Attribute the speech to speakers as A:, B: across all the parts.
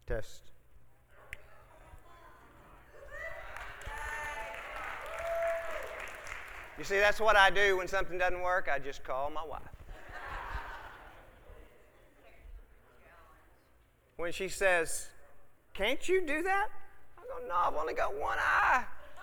A: Test. You see, that's what I do when something doesn't work. I just call my wife. When she says, "Can't you do that?" I go, "No, I've only got one eye."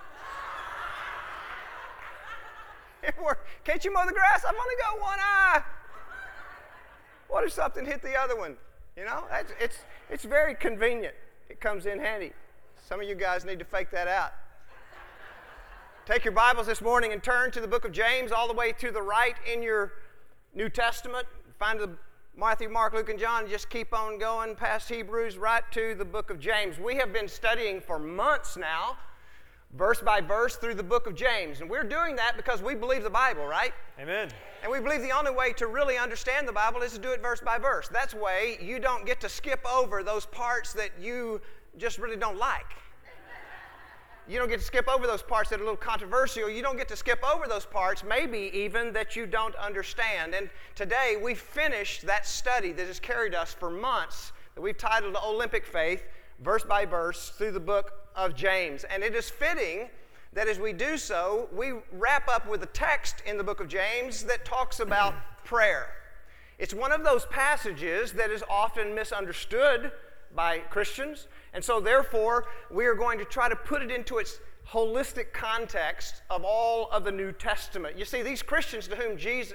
A: "Can't you mow the grass?" "I've only got one eye." What if something hit the other one? You know, it's very convenient. It comes in handy. Some of you guys need to fake that out. Take your Bibles this morning and turn to the book of James all the way to the right in your New Testament. Find the Matthew, Mark, Luke, and John. Just keep on going past Hebrews right to the book of James. We have been studying for months now, verse by verse, through the book of James. And we're doing that because we believe the Bible, right?
B: Amen.
A: And we believe the only way to really understand the Bible is to do it verse by verse. That's way you don't get to skip over those parts that you just really don't like. You don't get to skip over those parts that are a little controversial. You don't get to skip over those parts, maybe even that you don't understand. And today we finished that study that has carried us for months, that we've titled Olympic Faith, verse by verse, through the book of James. And it is fitting that as we do so, we wrap up with a text in the book of James that talks about prayer. It's one of those passages that is often misunderstood by Christians, and so therefore we are going to try to put it into its holistic context of all of the New Testament. You see, these Christians to whom James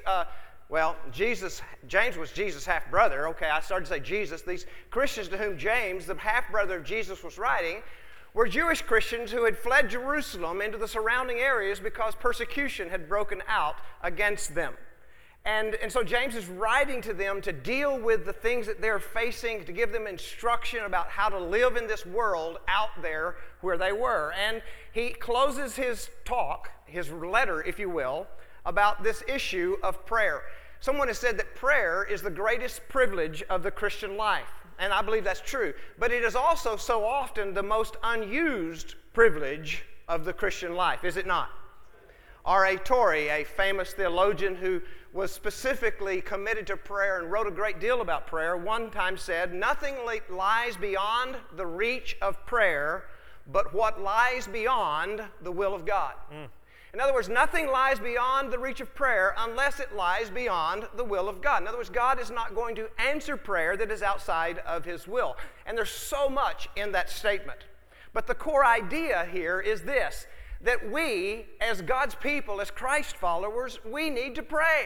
A: was Jesus' half-brother. Okay, I started to say Jesus. These Christians to whom James, the half-brother of Jesus, was writing were Jewish Christians who had fled Jerusalem into the surrounding areas because persecution had broken out against them. And so James is writing to them to deal with the things that they're facing, to give them instruction about how to live in this world out there where they were. And he closes his talk, his letter, if you will, about this issue of prayer. Someone has said that prayer is the greatest privilege of the Christian life. And I believe that's true. But it is also so often the most unused privilege of the Christian life, is it not? R.A. Torrey, a famous theologian who was specifically committed to prayer and wrote a great deal about prayer, one time said, "Nothing lies beyond the reach of prayer but what lies beyond the will of God." In other words, nothing lies beyond the reach of prayer unless it lies beyond the will of God. In other words, God is not going to answer prayer that is outside of His will. And there's so much in that statement. But the core idea here is this, that we, as God's people, as Christ followers, we need to pray.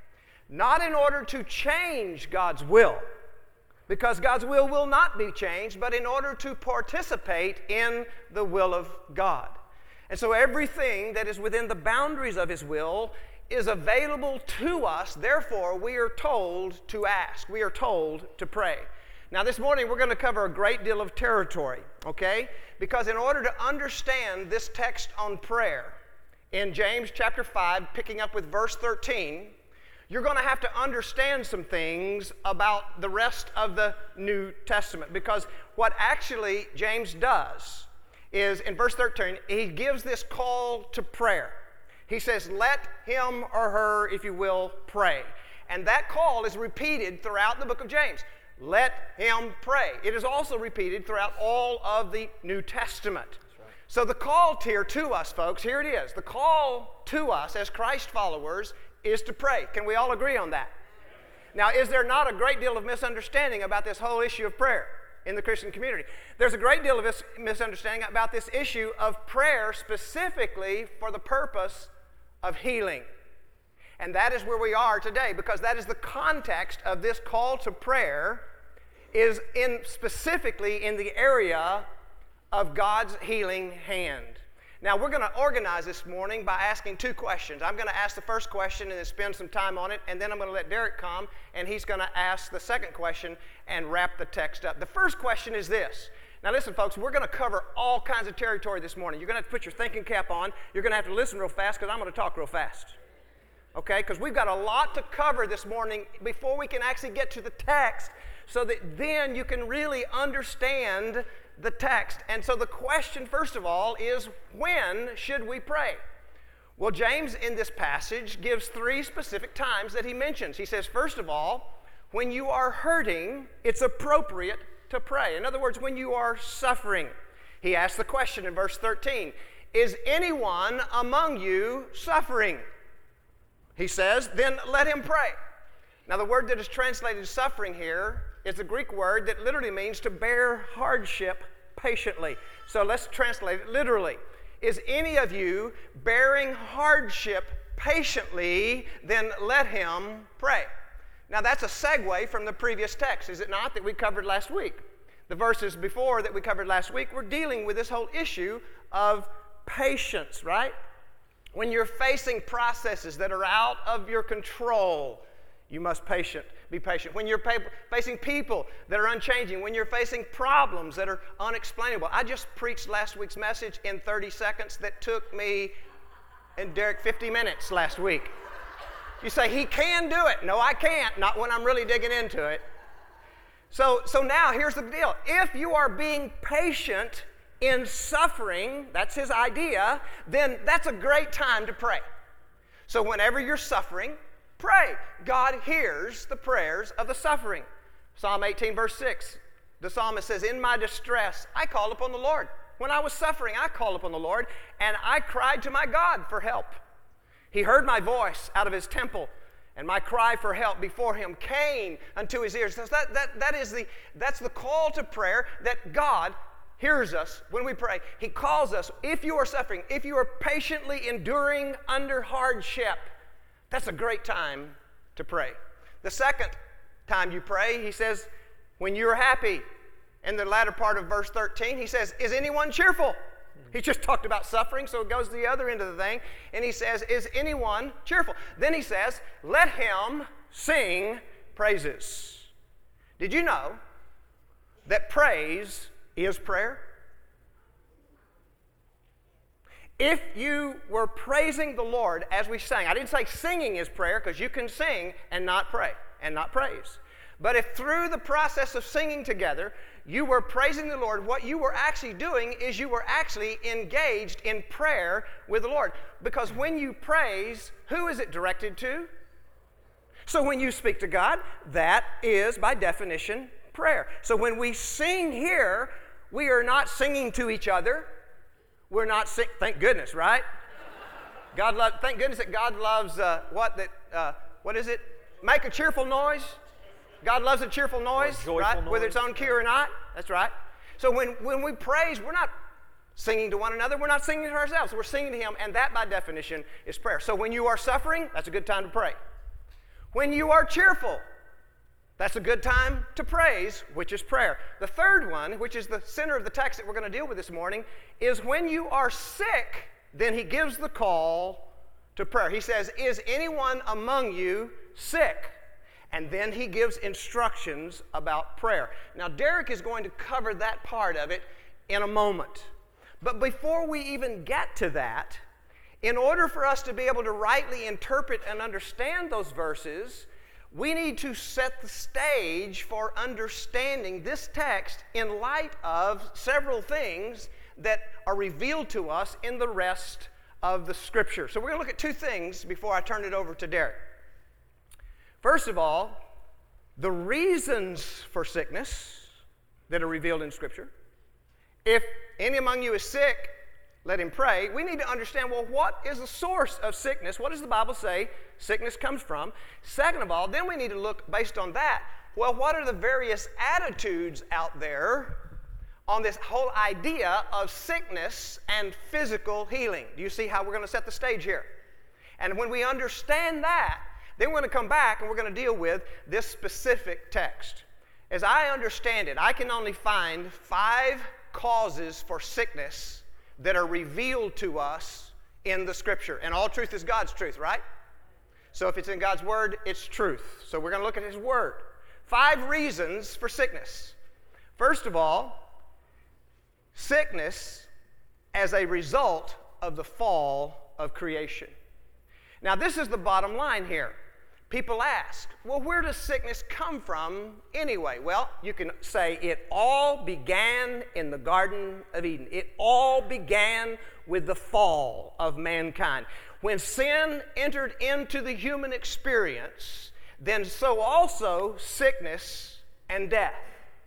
A: Not in order to change God's will, because God's will not be changed, but in order to participate in the will of God. And so everything that is within the boundaries of His will is available to us. Therefore, we are told to ask. We are told to pray. Now, this morning, we're going to cover a great deal of territory, okay? Because in order to understand this text on prayer, in James chapter 5, picking up with verse 13, you're going to have to understand some things about the rest of the New Testament. Because what actually James does is, in verse 13, he gives this call to prayer. He says, let him or her, if you will, pray. And that call is repeated throughout the book of James. Let him pray. It is also repeated throughout all of the New Testament. Right. So the call here to us, folks, here it is. The call to us as Christ followers is to pray. Can we all agree on that? Now, is there not a great deal of misunderstanding about this whole issue of prayer in the Christian community? There's a great deal of misunderstanding about this issue of prayer specifically for the purpose of healing. And that is where we are today, because that is the context of this call to prayer, is specifically in the area of God's healing hand. Now, we're going to organize this morning by asking two questions. I'm going to ask the first question and then spend some time on it, and then I'm going to let Derek come, and he's going to ask the second question and wrap the text up. The first question is this. Now, listen, folks, we're going to cover all kinds of territory this morning. You're going to have to put your thinking cap on. You're going to have to listen real fast, because I'm going to talk real fast. Okay, because we've got a lot to cover this morning before we can actually get to the text, so that then you can really understand the text. And so the question, first of all, is when should we pray? Well, James in this passage gives three specific times that he mentions. He says, first of all, when you are hurting, it's appropriate to pray. In other words, when you are suffering. He asked the question in verse 13, is anyone among you suffering? He says, then let him pray. Now the word that is translated suffering here is a Greek word that literally means to bear hardship patiently. So let's translate it literally. Is any of you bearing hardship patiently? Then let him pray. Now that's a segue from the previous text, is it not, that we covered last week? The verses before that we covered last week were dealing with this whole issue of patience, right? When you're facing processes that are out of your control, you must be patient. When you're facing people that are unchanging, when you're facing problems that are unexplainable. I just preached last week's message in 30 seconds that took me and Derek 50 minutes last week. You say, he can do it. No, I can't, not when I'm really digging into it. So now here's the deal. If you are being patient in suffering, that's his idea, then that's a great time to pray. So whenever you're suffering, pray. God hears the prayers of the suffering. Psalm 18, verse 6, the psalmist says, in my distress, I called upon the Lord. When I was suffering, I called upon the Lord, and I cried to my God for help. He heard my voice out of his temple, and my cry for help before him came unto his ears. So that's the call to prayer, that God hears us when we pray. He calls us. If you are suffering, if you are patiently enduring under hardship, that's a great time to pray. The second time you pray, he says, when you're happy. In the latter part of verse 13, he says, is anyone cheerful? He just talked about suffering, so it goes to the other end of the thing. And he says, is anyone cheerful? Then he says, let him sing praises. Did you know that praise is prayer? If you were praising the Lord as we sang, I didn't say singing is prayer, because you can sing and not pray and not praise. But if through the process of singing together, you were praising the Lord, what you were actually doing is you were actually engaged in prayer with the Lord. Because when you praise, who is it directed to? So when you speak to God, that is, by definition, prayer. So when we sing here, we are not singing to each other. We're not singing, thank goodness, right? Thank goodness that God loves, what is it? Make a cheerful noise. God loves a cheerful noise, right? Noise. Whether it's on cue or not. That's right. So when we praise, we're not singing to one another. We're not singing to ourselves. We're singing to Him, and that, by definition, is prayer. So when you are suffering, that's a good time to pray. When you are cheerful, that's a good time to praise, which is prayer. The third one, which is the center of the text that we're going to deal with this morning, is when you are sick, then he gives the call to prayer. He says, is anyone among you sick? And then he gives instructions about prayer. Now, Derek is going to cover that part of it in a moment. But before we even get to that, in order for us to be able to rightly interpret and understand those verses, we need to set the stage for understanding this text in light of several things that are revealed to us in the rest of the Scripture. So we're going to look at two things before I turn it over to Derek. First of all, the reasons for sickness that are revealed in Scripture. If any among you is sick, let him pray. We need to understand, well, what is the source of sickness? What does the Bible say sickness comes from? Second of all, then we need to look based on that, well, what are the various attitudes out there on this whole idea of sickness and physical healing? Do you see how we're going to set the stage here? And when we understand that, then we're going to come back and we're going to deal with this specific text. As I understand it, I can only find 5 causes for sickness that are revealed to us in the Scripture. And all truth is God's truth, right? So if it's in God's Word, it's truth. So we're going to look at His Word. 5 reasons for sickness. First of all, sickness as a result of the fall of creation. Now, this is the bottom line here. People ask, well, where does sickness come from anyway? Well, you can say it all began in the Garden of Eden. It all began with the fall of mankind. When sin entered into the human experience, then so also sickness and death.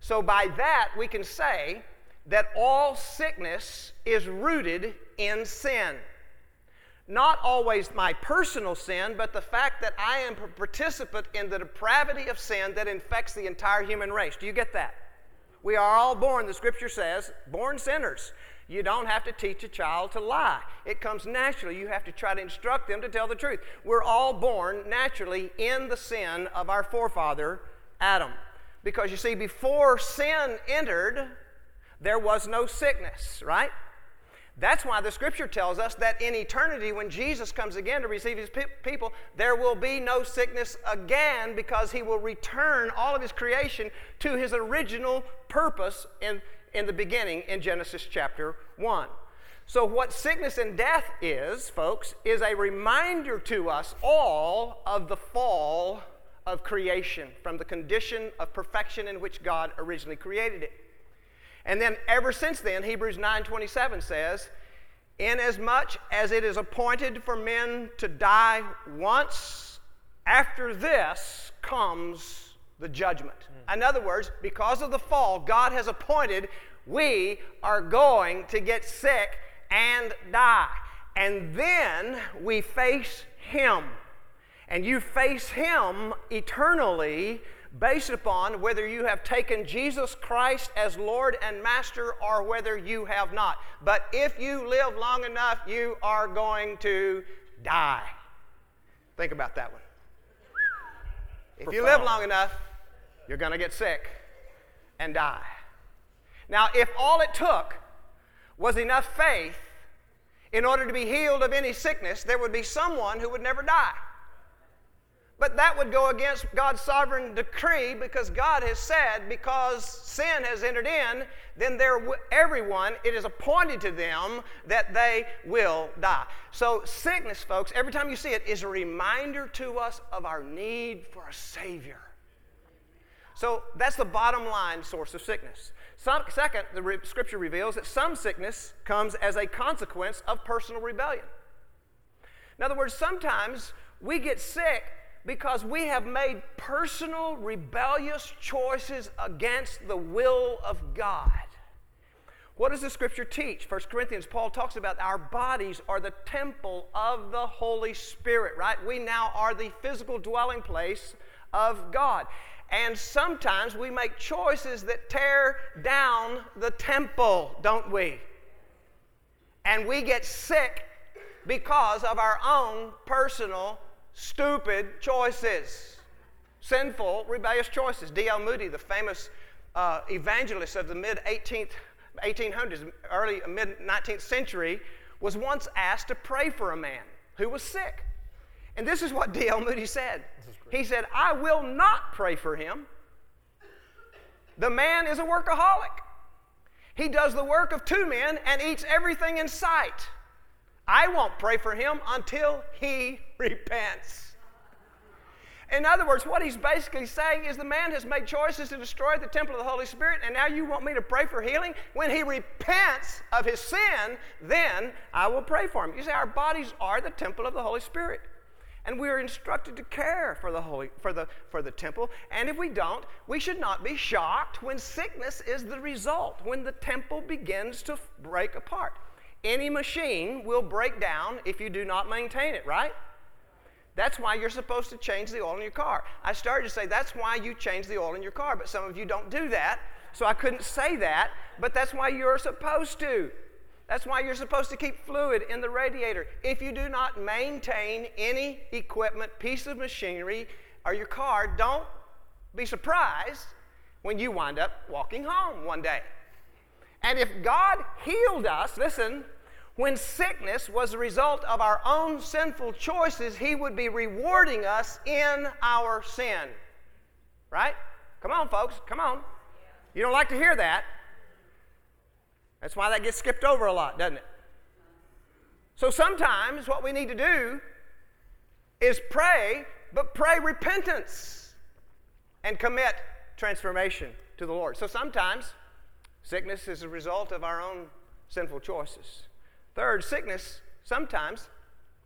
A: So by that, we can say that all sickness is rooted in sin. Not always my personal sin, but the fact that I am a participant in the depravity of sin that infects the entire human race. Do you get that? We are all born, the Scripture says, born sinners. You don't have to teach a child to lie. It comes naturally. You have to try to instruct them to tell the truth. We're all born naturally in the sin of our forefather, Adam. Because you see, before sin entered, there was no sickness, right? That's why the Scripture tells us that in eternity, when Jesus comes again to receive his people, there will be no sickness again, because he will return all of his creation to his original purpose in the beginning in Genesis chapter 1. So what sickness and death is, folks, is a reminder to us all of the fall of creation from the condition of perfection in which God originally created it. And then ever since then, Hebrews 9:27 says, "Inasmuch as it is appointed for men to die once, after this comes the judgment." In other words, because of the fall, God has appointed we are going to get sick and die. And then we face Him. And you face Him eternally based upon whether you have taken Jesus Christ as Lord and Master or whether you have not. But if you live long enough, you are going to die. Think about that one. If you live long enough, you're going to get sick and die. Now, if all it took was enough faith in order to be healed of any sickness, there would be someone who would never die. But that would go against God's sovereign decree, because God has said, because sin has entered in, then everyone, it is appointed to them that they will die. So sickness, folks, every time you see it, is a reminder to us of our need for a Savior. So that's the bottom line source of sickness. Second, the Scripture reveals that some sickness comes as a consequence of personal rebellion. In other words, sometimes we get sick because we have made personal rebellious choices against the will of God. What does the Scripture teach? 1 Corinthians, Paul talks about our bodies are the temple of the Holy Spirit, right? We now are the physical dwelling place of God. And sometimes we make choices that tear down the temple, don't we? And we get sick because of our own personal stupid choices, sinful, rebellious choices. D.L. Moody, the famous evangelist of the mid-1800s, early mid-19th century, was once asked to pray for a man who was sick. And this is what D.L. Moody said. He said, "I will not pray for him. The man is a workaholic. He does the work of two men and eats everything in sight. I won't pray for him until he repents." In other words, what he's basically saying is the man has made choices to destroy the temple of the Holy Spirit, and now you want me to pray for healing? When he repents of his sin, then I will pray for him. You see, our bodies are the temple of the Holy Spirit. And we are instructed to care for the temple. And if we don't, we should not be shocked when sickness is the result, when the temple begins to break apart. Any machine will break down if you do not maintain it, right? That's why you're supposed to change the oil in your car. I started to say that's why you change the oil in your car, but some of you don't do that, so I couldn't say that, but that's why you're supposed to. That's why you're supposed to keep fluid in the radiator. If you do not maintain any equipment, piece of machinery, or your car, don't be surprised when you wind up walking home one day. And if God healed us, listen, when sickness was a result of our own sinful choices, He would be rewarding us in our sin. Right? Come on, folks, come on. You don't like to hear that. That's why that gets skipped over a lot, doesn't it? So sometimes what we need to do is pray, but pray repentance and commit transformation to the Lord. So sometimes sickness is a result of our own sinful choices. Third, sickness sometimes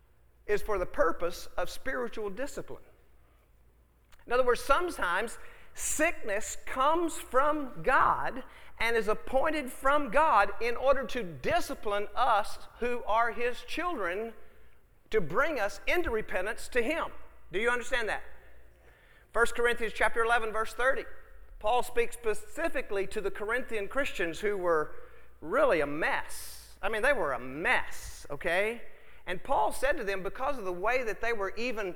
A: is for the purpose of spiritual discipline. In other words, sometimes Sickness comes from God and is appointed from God in order to discipline us who are His children, to bring us into repentance to Him. Do you understand that? 1 Corinthians chapter 11, verse 30. Paul speaks specifically to the Corinthian Christians who were really a mess. I mean, they were a mess, okay? And Paul said to them, because of the way that they were even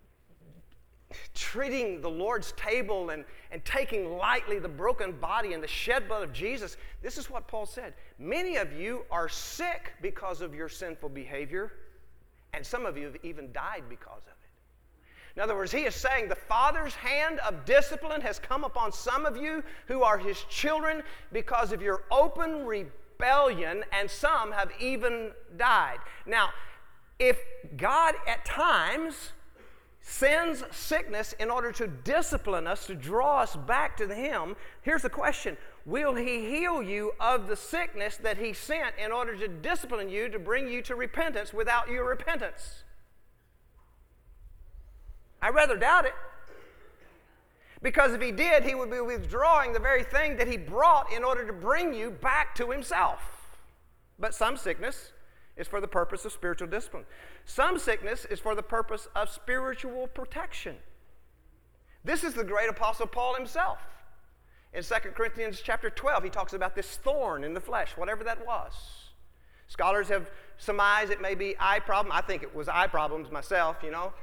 A: treating the Lord's table and taking lightly the broken body and the shed blood of Jesus, this is what Paul said. Many of you are sick because of your sinful behavior, and some of you have even died because of it. In other words, he is saying the Father's hand of discipline has come upon some of you who are His children because of your open rebellion, and some have even died. Now, if God at times sends sickness in order to discipline us, to draw us back to Him, here's the question: will He heal you of the sickness that He sent in order to discipline you, to bring you to repentance without your repentance? I rather doubt it. Because if He did, He would be withdrawing the very thing that He brought in order to bring you back to Himself. But some sickness is for the purpose of spiritual discipline. Some sickness is for the purpose of spiritual protection. This is the great Apostle Paul himself. In 2 Corinthians chapter 12, he talks about this thorn in the flesh, whatever that was. Scholars have surmised it may be eye problem. I think it was eye problems myself, you know.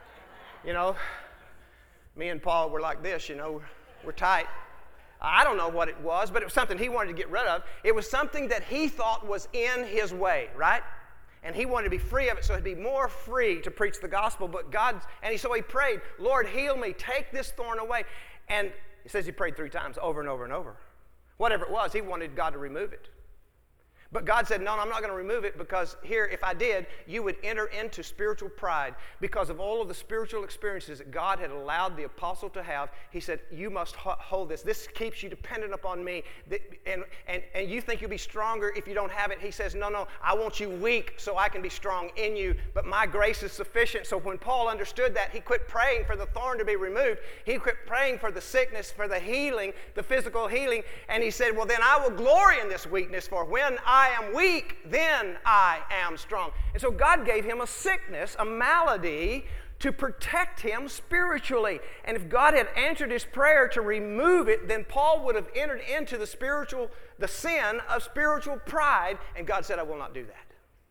A: Me and Paul were like this, we're tight. I don't know what it was, but it was something he wanted to get rid of. It was something that he thought was in his way, right? And he wanted to be free of it, so he'd be more free to preach the gospel. But so he prayed, Lord, heal me, take this thorn away. And he says he prayed 3 times, over and over and over. Whatever it was, he wanted God to remove it. But God said, no, I'm not going to remove it, because here, if I did, you would enter into spiritual pride. Because of all of the spiritual experiences that God had allowed the apostle to have, he said, you must hold this. This keeps you dependent upon me. And you think you'll be stronger if you don't have it. He says, no, I want you weak so I can be strong in you. But my grace is sufficient. So when Paul understood that, he quit praying for the thorn to be removed. He quit praying for the sickness, for the healing, the physical healing. And he said, well, then I will glory in this weakness, for when I am weak, then I am strong. And so God gave him a sickness, a malady, to protect him spiritually. And if God had answered his prayer to remove it, then Paul would have entered into the sin of spiritual pride, and God said, I will not do that.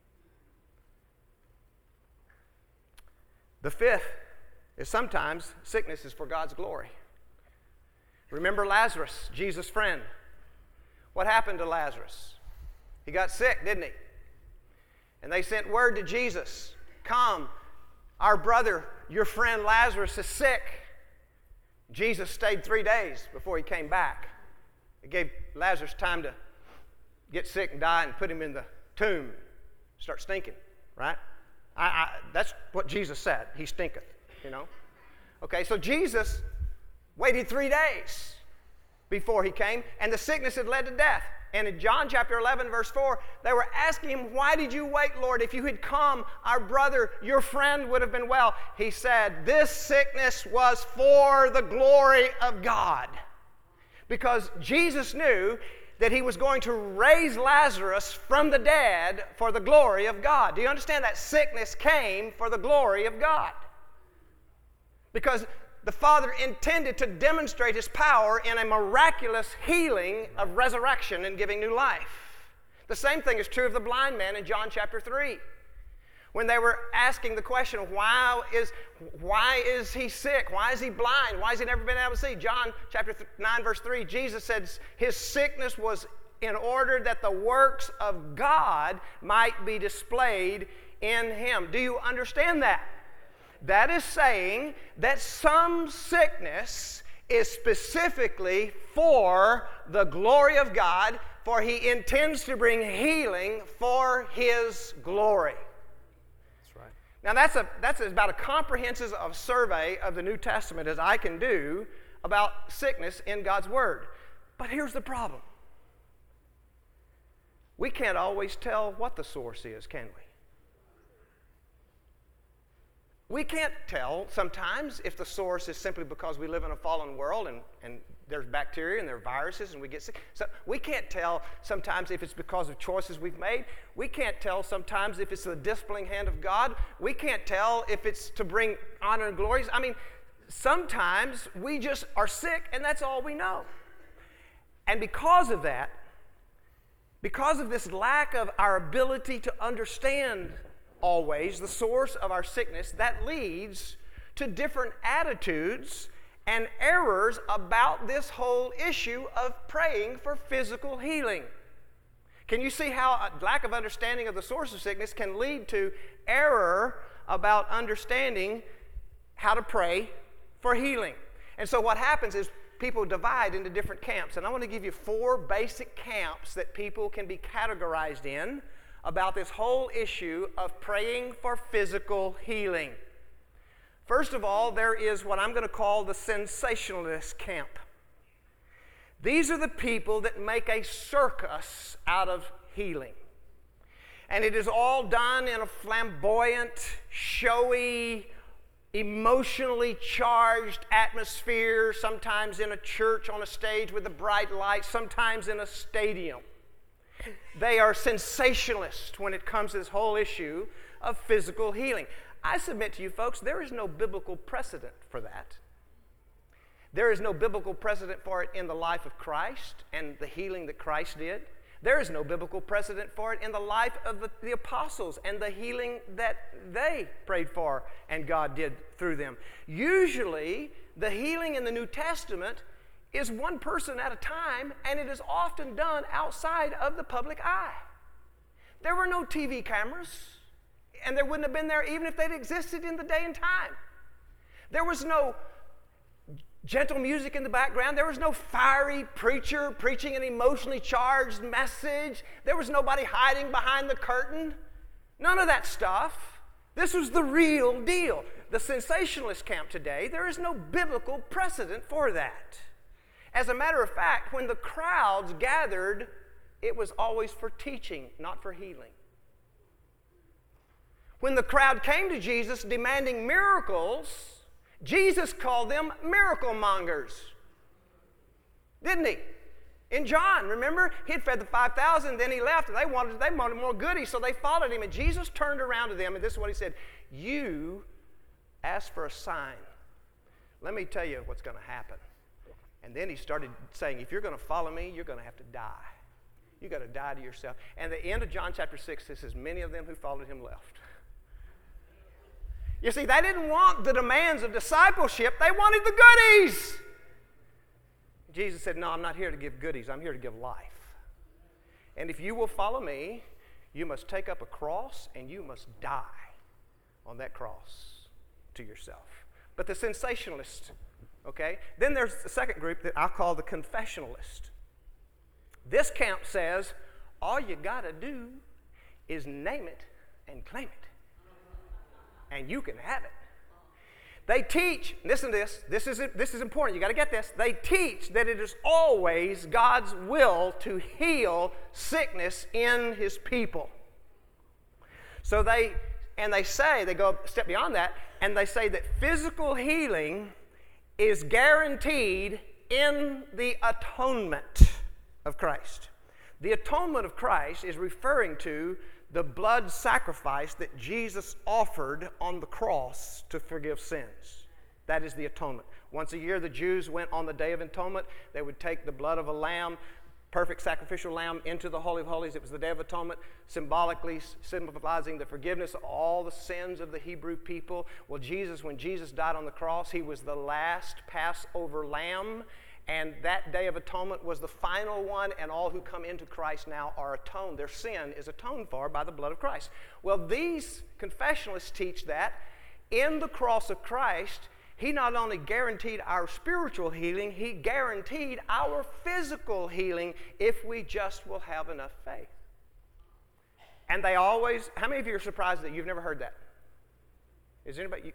A: The fifth is sometimes sickness is for God's glory. Remember Lazarus, Jesus' friend. What happened to Lazarus? He got sick, didn't he? And they sent word to Jesus, come, our brother, your friend Lazarus is sick. Jesus stayed 3 days before he came back. It gave Lazarus time to get sick and die, and put him in the tomb, start stinking, right? That's what Jesus said. He stinketh, Okay, so Jesus waited 3 days before he came, and the sickness had led to death. And in John chapter 11, verse 4, they were asking him, why did you wait, Lord? If you had come, our brother, your friend, would have been well. He said, this sickness was for the glory of God. Because Jesus knew that he was going to raise Lazarus from the dead for the glory of God. Do you understand that sickness came for the glory of God? Because the Father intended to demonstrate His power in a miraculous healing of resurrection and giving new life. The same thing is true of the blind man in John chapter 3. When they were asking the question, why is he sick? Why is he blind? Why has he never been able to see? John chapter 9, verse 3, Jesus said his sickness was in order that the works of God might be displayed in him. Do you understand that? That is saying that some sickness is specifically for the glory of God, for He intends to bring healing for His glory. That's right. Now that's about as comprehensive a survey of the New Testament as I can do about sickness in God's Word. But here's the problem. We can't always tell what the source is, can we? We can't tell sometimes if the source is simply because we live in a fallen world and there's bacteria and there are viruses and we get sick. So we can't tell sometimes if it's because of choices we've made. We can't tell sometimes if it's the disciplining hand of God. We can't tell if it's to bring honor and glory. I mean, sometimes we just are sick and that's all we know. And because of that, because of this lack of our ability to understand always the source of our sickness, that leads to different attitudes and errors about this whole issue of praying for physical healing. Can you see how a lack of understanding of the source of sickness can lead to error about understanding how to pray for healing? And so what happens is people divide into different camps. And I want to give you 4 basic camps that people can be categorized in about this whole issue of praying for physical healing. First of all, there is what I'm going to call the sensationalist camp. These are the people that make a circus out of healing. And it is all done in a flamboyant, showy, emotionally charged atmosphere, sometimes in a church on a stage with a bright light, sometimes in a stadium. They are sensationalists when it comes to this whole issue of physical healing. I submit to you folks, there is no biblical precedent for that. There is no biblical precedent for it in the life of Christ and the healing that Christ did. There is no biblical precedent for it in the life of the apostles and the healing that they prayed for and God did through them. Usually, the healing in the New Testament is one person at a time, and it is often done outside of the public eye. There were no TV cameras, and there wouldn't have been there even if they'd existed in the day and time. There was no gentle music in the background. There was no fiery preacher preaching an emotionally charged message. There was nobody hiding behind the curtain. None of that stuff. This was the real deal. The sensationalist camp today, there is no biblical precedent for that. As a matter of fact, when the crowds gathered, it was always for teaching, not for healing. When the crowd came to Jesus demanding miracles, Jesus called them miracle mongers. Didn't he? In John, remember? He had fed the 5,000, then he left, and they wanted more goodies, so they followed him. And Jesus turned around to them, and this is what he said. You asked for a sign. Let me tell you what's going to happen. And then he started saying, if you're going to follow me, you're going to have to die. You've got to die to yourself. And at the end of John chapter 6, it says, many of them who followed him left. You see, they didn't want the demands of discipleship. They wanted the goodies. Jesus said, no, I'm not here to give goodies. I'm here to give life. And if you will follow me, you must take up a cross and you must die on that cross to yourself. But the sensationalist, okay? Then there's the second group that I call the confessionalist. This camp says, all you got to do is name it and claim it. And you can have it. They teach, listen to this is important, you got to get this. They teach that it is always God's will to heal sickness in his people. So they go a step beyond that, and they say that physical healing is guaranteed in the atonement of Christ. The atonement of Christ is referring to the blood sacrifice that Jesus offered on the cross to forgive sins. That is the atonement. Once a year, the Jews went on the Day of Atonement. They would take the blood of a lamb, perfect sacrificial lamb, into the Holy of Holies. It was the Day of Atonement, symbolically symbolizing the forgiveness of all the sins of the Hebrew people. Well, when Jesus died on the cross, he was the last Passover lamb. And that Day of Atonement was the final one, and all who come into Christ now are atoned. Their sin is atoned for by the blood of Christ. Well, these confessionalists teach that in the cross of Christ, he not only guaranteed our spiritual healing, he guaranteed our physical healing if we just will have enough faith. And they always, how many of you are surprised that you've never heard that? Is anybody?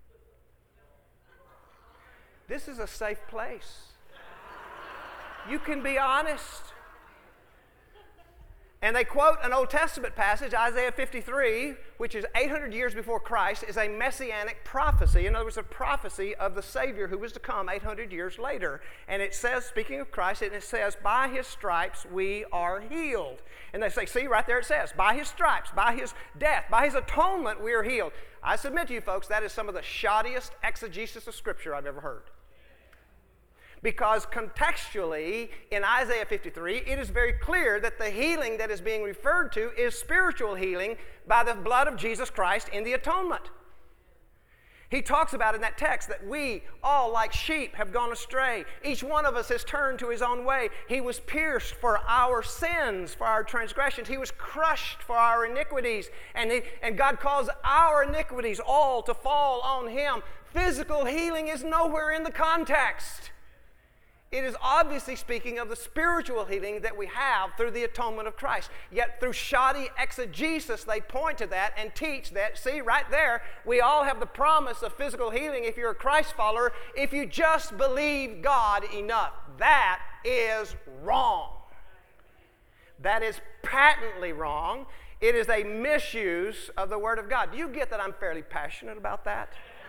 A: This is a safe place. You can be honest. And they quote an Old Testament passage, Isaiah 53, which is 800 years before Christ, is a messianic prophecy. In other words, a prophecy of the Savior who was to come 800 years later. And it says, speaking of Christ, and it says, by his stripes we are healed. And they say, see, right there it says, by his stripes, by his death, by his atonement we are healed. I submit to you folks, that is some of the shoddiest exegesis of Scripture I've ever heard. Because contextually, in Isaiah 53, it is very clear that the healing that is being referred to is spiritual healing by the blood of Jesus Christ in the atonement. He talks about in that text that we all like sheep have gone astray. Each one of us has turned to his own way. He was pierced for our sins, for our transgressions. He was crushed for our iniquities. And God caused our iniquities all to fall on him. Physical healing is nowhere in the context. It is obviously speaking of the spiritual healing that we have through the atonement of Christ. Yet through shoddy exegesis, they point to that and teach that. See, right there, we all have the promise of physical healing if you're a Christ follower, if you just believe God enough. That is wrong. That is patently wrong. It is a misuse of the Word of God. Do you get that I'm fairly passionate about that?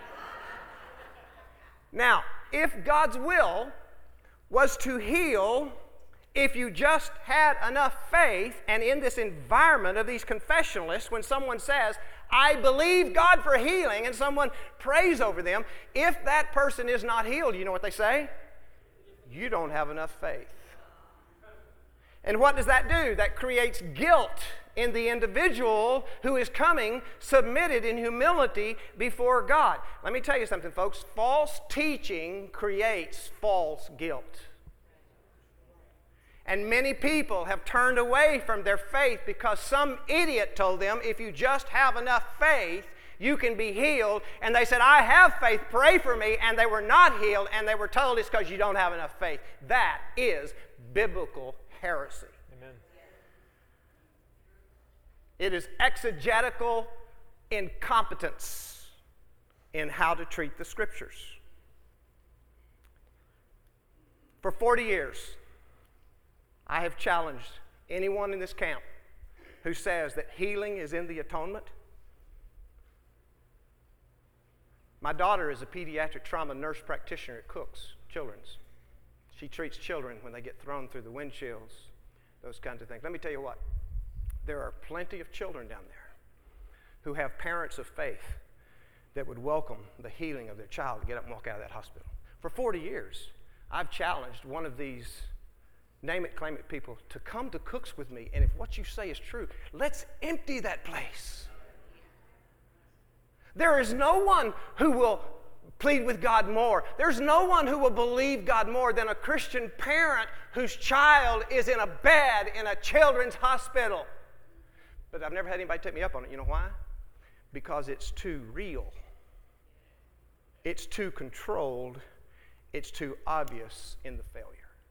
A: Now, if God's will was to heal if you just had enough faith, and in this environment of these confessionalists, when someone says, I believe God for healing, and someone prays over them, if that person is not healed, you know what they say? You don't have enough faith. And what does that do? That creates guilt in the individual who is coming submitted in humility before God. Let me tell you something, folks. False teaching creates false guilt. And many people have turned away from their faith because some idiot told them, if you just have enough faith, you can be healed. And they said, I have faith, pray for me. And they were not healed, and they were told it's because you don't have enough faith. That is biblical heresy.
B: Amen.
A: It is exegetical incompetence in how to treat the Scriptures. For 40 years, I have challenged anyone in this camp who says that healing is in the atonement. My daughter is a pediatric trauma nurse practitioner at Cook's Children's. She treats children when they get thrown through the windshields, those kinds of things. Let me tell you what, there are plenty of children down there who have parents of faith that would welcome the healing of their child to get up and walk out of that hospital. For 40 years, I've challenged one of these name it, claim it people to come to Cook's with me, and if what you say is true, let's empty that place. There is no one who will plead with God more. There's no one who will believe God more than a Christian parent whose child is in a bed in a children's hospital. But I've never had anybody take me up on it. You know why? Because it's too real. It's too controlled. It's too obvious in the failure.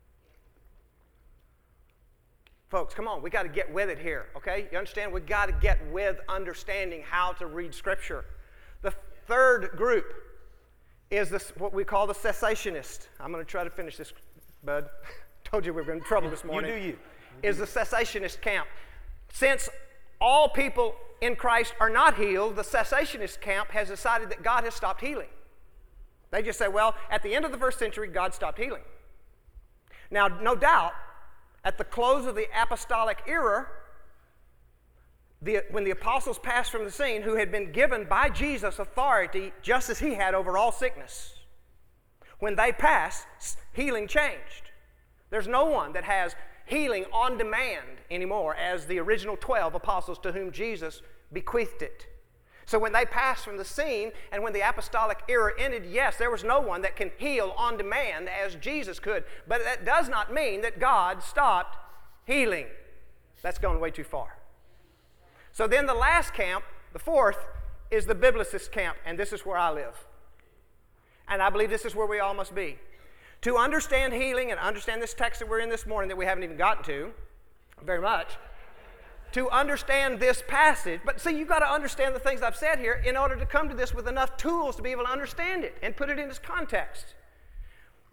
A: Folks, come on, we got to get with it here, okay? You understand? We got to get with understanding how to read Scripture. The third group is this, what we call the cessationist. I'm going to try to finish this, bud. Told you we were in trouble this morning.
B: You do you.
A: Is the cessationist camp. Since all people in Christ are not healed, the cessationist camp has decided that God has stopped healing. They just say, well, at the end of the first century, God stopped healing. Now, no doubt, at the close of the apostolic era, when the apostles passed from the scene, who had been given by Jesus authority just as he had over all sickness, when they passed, healing changed. There's no one that has healing on demand anymore as the original 12 apostles to whom Jesus bequeathed it. So when they passed from the scene and when the apostolic era ended, yes, there was no one that can heal on demand as Jesus could. But that does not mean that God stopped healing. That's gone way too far. So then the last camp, the fourth, is the biblicist camp, and this is where I live. And I believe this is where we all must be. To understand healing and understand this text that we're in this morning that we haven't even gotten to very much, to understand this passage, but see, you've got to understand the things I've said here in order to come to this with enough tools to be able to understand it and put it in its context.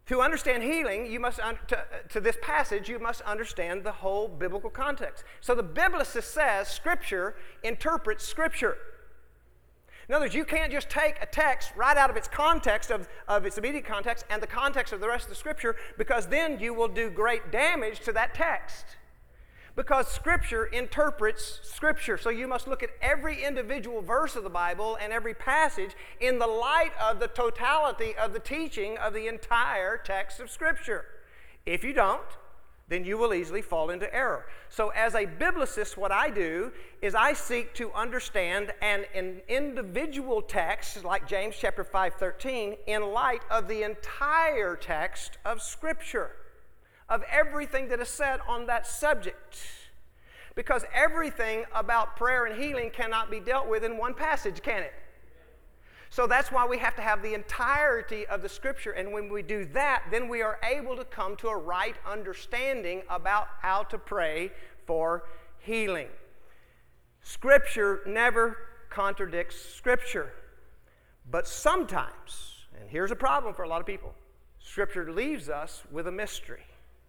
A: To understand healing, you must to this passage, you must understand the whole biblical context. So the biblicist says Scripture interprets Scripture. In other words, you can't just take a text right out of its context, of its immediate context, and the context of the rest of the Scripture, because then you will do great damage to that text. Because Scripture interprets Scripture. So you must look at every individual verse of the Bible and every passage in the light of the totality of the teaching of the entire text of Scripture. If you don't, then you will easily fall into error. So as a biblicist, what I do is I seek to understand an individual text, like James chapter 5:13, in light of the entire text of Scripture, of everything that is said on that subject. Because everything about prayer and healing cannot be dealt with in one passage, can it? So that's why we have to have the entirety of the Scripture, and when we do that, then we are able to come to a right understanding about how to pray for healing. Scripture never contradicts Scripture. But sometimes, and here's a problem for a lot of people, Scripture leaves us with a mystery.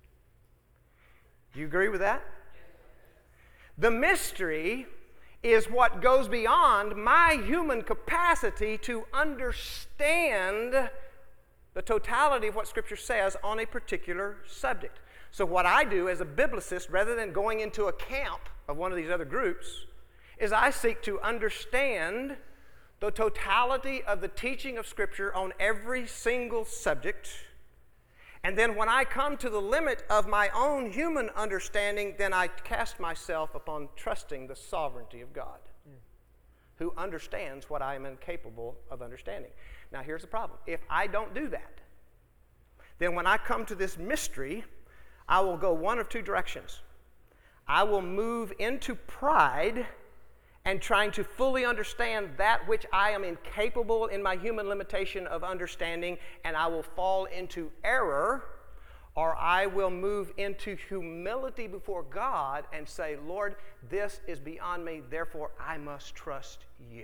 A: Do you agree with that? The mystery is what goes beyond my human capacity to understand the totality of what Scripture says on a particular subject. So what I do as a biblicist, rather than going into a camp of one of these other groups, is I seek to understand the totality of the teaching of Scripture on every single subject. And then when I come to the limit of my own human understanding, then I cast myself upon trusting the sovereignty of God, who understands what I am incapable of understanding. Now here's the problem. If I don't do that, then when I come to this mystery, I will go one of two directions. I will move into pride and trying to fully understand that which I am incapable in my human limitation of understanding, and I will fall into error, or I will move into humility before God and say, Lord, this is beyond me, therefore I must trust you.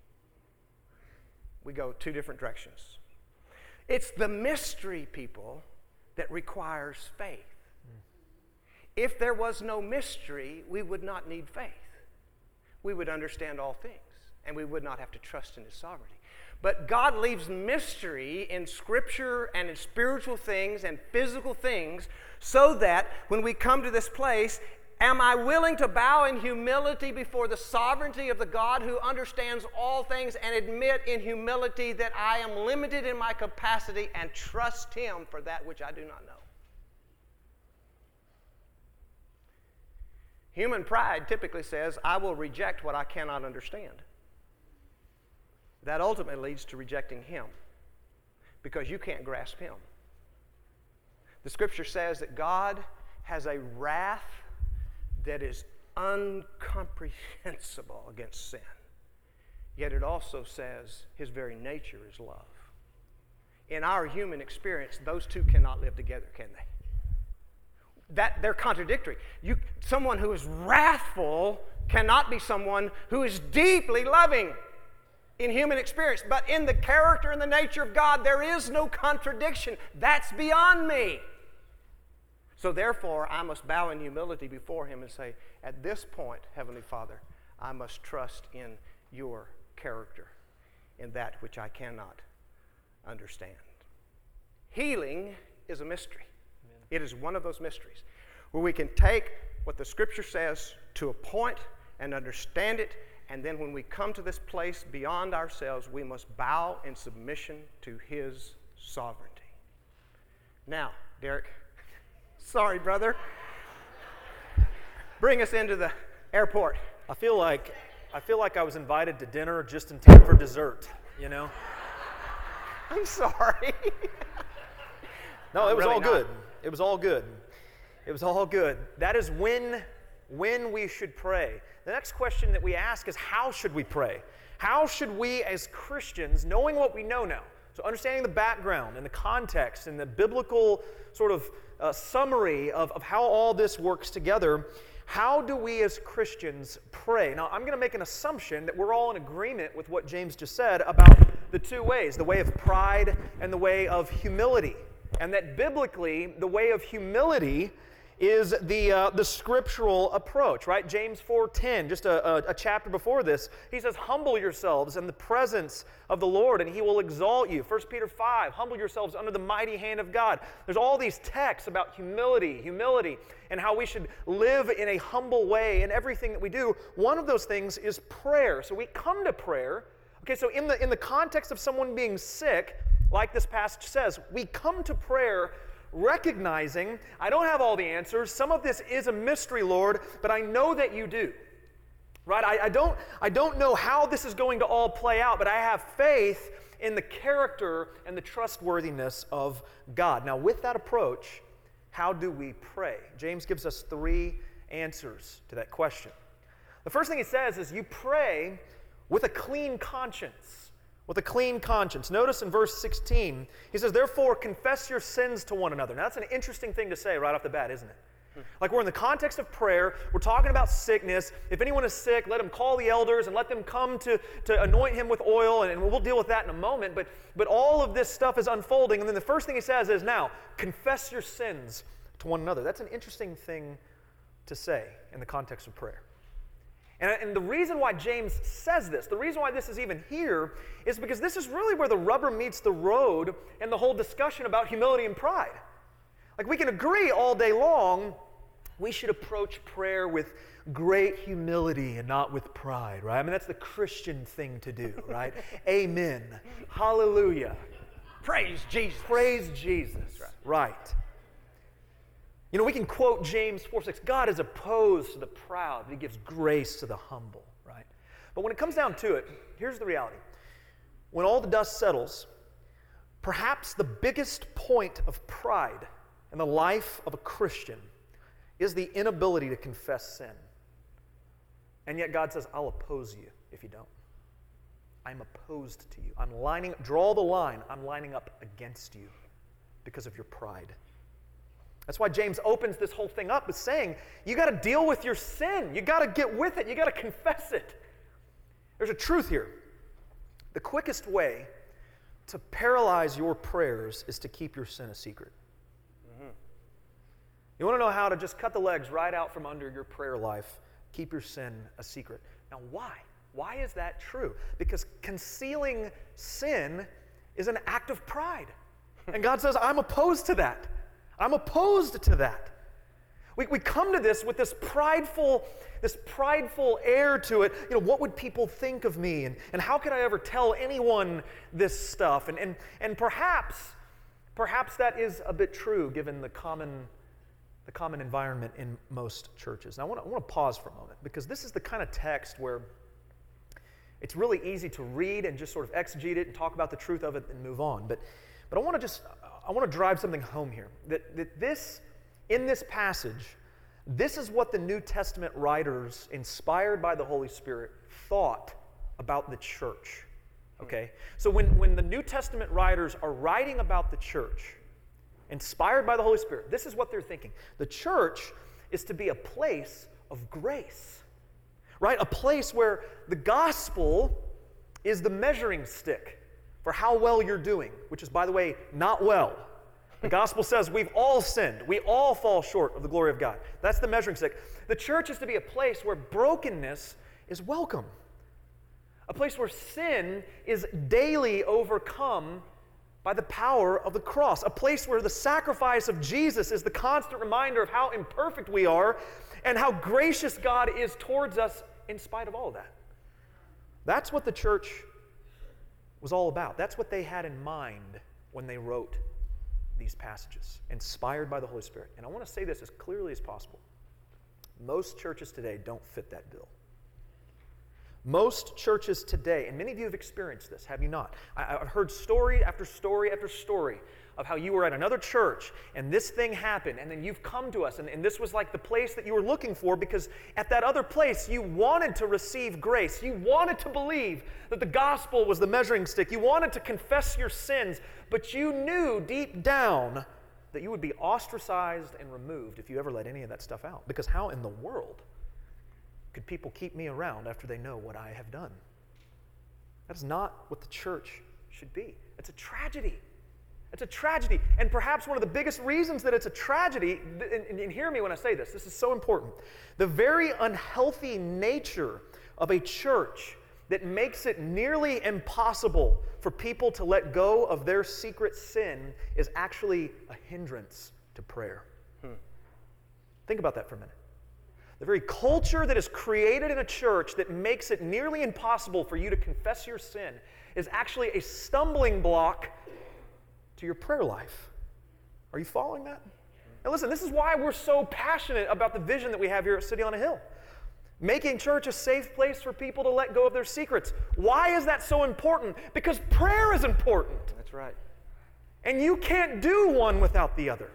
A: We go two different directions. It's the mystery, people, that requires faith. If there was no mystery, we would not need faith. We would understand all things, and we would not have to trust in His sovereignty. But God leaves mystery in Scripture and in spiritual things and physical things so that when we come to this place, am I willing to bow in humility before the sovereignty of the God who understands all things and admit in humility that I am limited in my capacity and trust Him for that which I do not know? Human pride typically says, I will reject what I cannot understand. That ultimately leads to rejecting Him because you can't grasp Him. The Scripture says that God has a wrath that is incomprehensible against sin. Yet it also says His very nature is love. In our human experience, those two cannot live together, can they? That they're contradictory. Someone who is wrathful cannot be someone who is deeply loving in human experience. But in the character and the nature of God, there is no contradiction. That's beyond me. So therefore, I must bow in humility before Him and say, at this point, Heavenly Father, I must trust in Your character, in that which I cannot understand. Healing is a mystery. It is one of those mysteries where we can take what the Scripture says to a point and understand it, and then when we come to this place beyond ourselves, we must bow in submission to His sovereignty. Now, Derek, sorry, brother. Bring us into the airport.
B: I feel like I was invited to dinner just in time for dessert, you know?
A: I'm sorry.
B: No, it was
A: really
B: all
A: not.
B: good. It was all good. It was all good. That is when we should pray. The next question that we ask is, how should we pray? How should we as Christians, knowing what we know now, so understanding the background and the context and the biblical sort of summary of how all this works together, how do we as Christians pray? Now, I'm going to make an assumption that we're all in agreement with what James just said about the two ways, the way of pride and the way of humility. and that biblically the way of humility is the scriptural approach, right? James 4:10, just a chapter before this, he says, humble yourselves in the presence of the Lord, and he will exalt you. 1 Peter 5, humble yourselves under the mighty hand of God. There's all these texts about humility, and how we should live in a humble way in everything that we do. One of those things is prayer. So we come to prayer. Okay, so in the context of someone being sick, like this passage says, we come to prayer recognizing, I don't have all the answers. Some of this is a mystery, Lord, but I know that you do. Right? I don't know how this is going to all play out, but I have faith in the character and the trustworthiness of God. Now, with that approach, how do we pray? James gives us 3 answers to that question. The first thing he says is you pray with a clean conscience. With a clean conscience. Notice in verse 16, he says, therefore confess your sins to one another. Now that's an interesting thing to say right off the bat, isn't it? Like we're in the context of prayer, we're talking about sickness. If anyone is sick, let him call the elders and let them come to anoint him with oil, and we'll deal with that in a moment. But all of this stuff is unfolding, and then the first thing he says is, now, confess your sins to one another. That's an interesting thing to say in the context of prayer. And the reason why James says this, the reason why this is even here, is because this is really where the rubber meets the road in the whole discussion about humility and pride. Like we can agree all day long, we should approach prayer with great humility and not with pride, right? I mean, that's the Christian thing to do, right? Amen. Hallelujah.
A: Praise Jesus.
B: Praise Jesus. Right. You know, we can quote James 4:6, God is opposed to the proud, but he gives grace to the humble, right? But when it comes down to it, here's the reality. When all the dust settles, perhaps the biggest point of pride in the life of a Christian is the inability to confess sin. And yet God says, I'll oppose you if you don't. I'm opposed to you. Draw the line, I'm lining up against you because of your pride. That's why James opens this whole thing up with saying, you got to deal with your sin. You got to get with it. You got to confess it. There's a truth here. The quickest way to paralyze your prayers is to keep your sin a secret. Mm-hmm. You want to know how to just cut the legs right out from under your prayer life? Keep your sin a secret. Now, why? Why is that true? Because concealing sin is an act of pride. And God says, I'm opposed to that. I'm opposed to that. We come to this with this prideful air to it. You know, what would people think of me? And how could I ever tell anyone this stuff? And perhaps that is a bit true given the common environment in most churches. Now I want to pause for a moment because this is the kind of text where it's really easy to read and just sort of exegete it and talk about the truth of it and move on. But I want to drive something home here. That this, in this passage, this is what the New Testament writers, inspired by the Holy Spirit, thought about the church. Okay? So when the New Testament writers are writing about the church, inspired by the Holy Spirit, this is what they're thinking. The church is to be a place of grace. Right? A place where the gospel is the measuring stick for how well you're doing, which is, by the way, not well. The gospel says we've all sinned. We all fall short of the glory of God. That's the measuring stick. The church is to be a place where brokenness is welcome. A place where sin is daily overcome by the power of the cross. A place where the sacrifice of Jesus is the constant reminder of how imperfect we are and how gracious God is towards us in spite of all of that. That's what the church was all about. That's what they had in mind when they wrote these passages, inspired by the Holy Spirit. And I want to say this as clearly as possible. Most churches today don't fit that bill. Most churches today, and many of you have experienced this, have you not? I've heard story after story after story of how you were at another church and this thing happened, and then you've come to us, and this was like the place that you were looking for because at that other place you wanted to receive grace. You wanted to believe that the gospel was the measuring stick. You wanted to confess your sins, but you knew deep down that you would be ostracized and removed if you ever let any of that stuff out. Because how in the world could people keep me around after they know what I have done? That is not what the church should be. It's a tragedy. It's a tragedy. And perhaps one of the biggest reasons that it's a tragedy, and hear me when I say this, this is so important. The very unhealthy nature of a church that makes it nearly impossible for people to let go of their secret sin is actually a hindrance to prayer. Think about that for a minute. The very culture that is created in a church that makes it nearly impossible for you to confess your sin is actually a stumbling block to your prayer life. Are you following that? Now listen, this is why we're so passionate about the vision that we have here at City on a Hill. Making church a safe place for people to let go of their secrets. Why is that so important? Because prayer is important.
A: That's right.
B: And you can't do one without the other.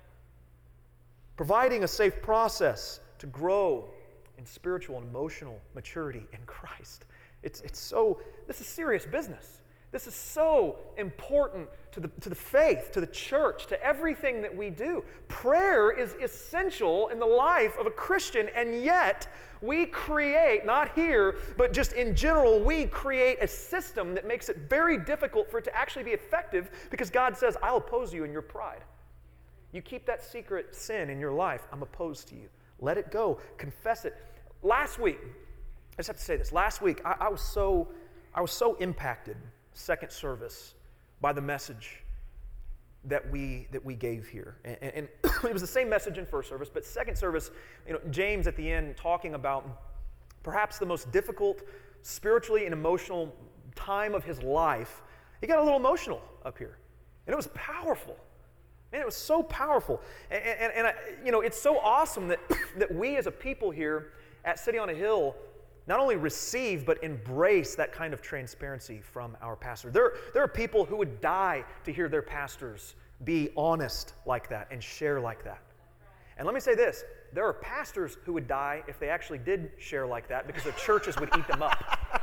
B: Providing a safe process to grow in spiritual and emotional maturity in Christ. This is serious business. This is so important to the faith, to the church, to everything that we do. Prayer is essential in the life of a Christian, and yet we create, not here, but just in general, we create a system that makes it very difficult for it to actually be effective because God says, I'll oppose you in your pride. You keep that secret sin in your life, I'm opposed to you. Let it go. Confess it. Last week, I just have to say this. Last week, I was so impacted, second service, by the message that we gave here. And it was the same message in first service, but second service, James at the end talking about perhaps the most difficult spiritually and emotional time of his life. He got a little emotional up here. And it was powerful. Man, it was so powerful. And it's so awesome that we as a people here at City on a Hill not only receive, but embrace that kind of transparency from our pastor. There are people who would die to hear their pastors be honest like that and share like that. And let me say this, there are pastors who would die if they actually did share like that because their churches would eat them up.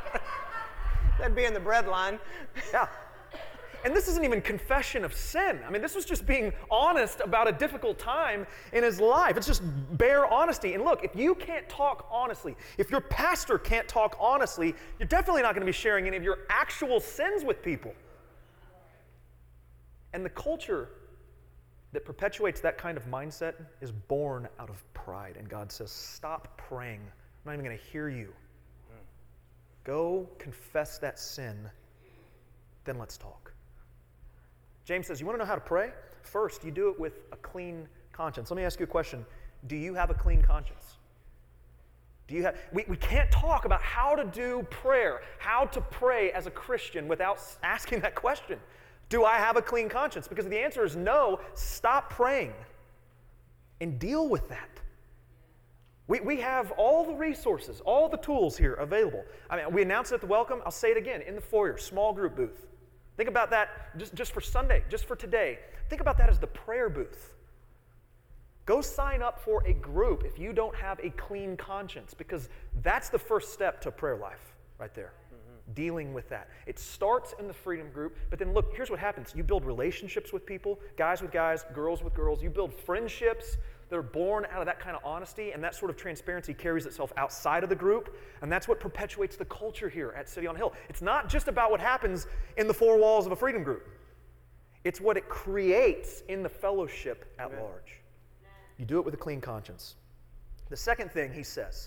A: That'd be in the bread line.
B: Yeah. And this isn't even confession of sin. I mean, this was just being honest about a difficult time in his life. It's just bare honesty. And look, if you can't talk honestly, if your pastor can't talk honestly, you're definitely not going to be sharing any of your actual sins with people. And the culture that perpetuates that kind of mindset is born out of pride. And God says, stop praying. I'm not even going to hear you. Go confess that sin, then let's talk. James says, you want to know how to pray? First, you do it with a clean conscience. Let me ask you a question. Do you have a clean conscience? We can't talk about how to do prayer, how to pray as a Christian without asking that question. Do I have a clean conscience? Because if the answer is no, stop praying and deal with that. We have all the resources, all the tools here available. I mean, we announced it at the welcome. I'll say it again, in the foyer, small group booth. Think about that just for Sunday, just for today. Think about that as the prayer booth. Go sign up for a group if you don't have a clean conscience, because that's the first step to prayer life right there, dealing with that. It starts in the freedom group, but then look, here's what happens. You build relationships with people, guys with guys, girls with girls. You build friendships that are born out of that kind of honesty, and that sort of transparency carries itself outside of the group, and that's what perpetuates the culture here at City on a Hill. It's not just about what happens in the four walls of a freedom group. It's what it creates in the fellowship at large. You do it with a clean conscience. The second thing he says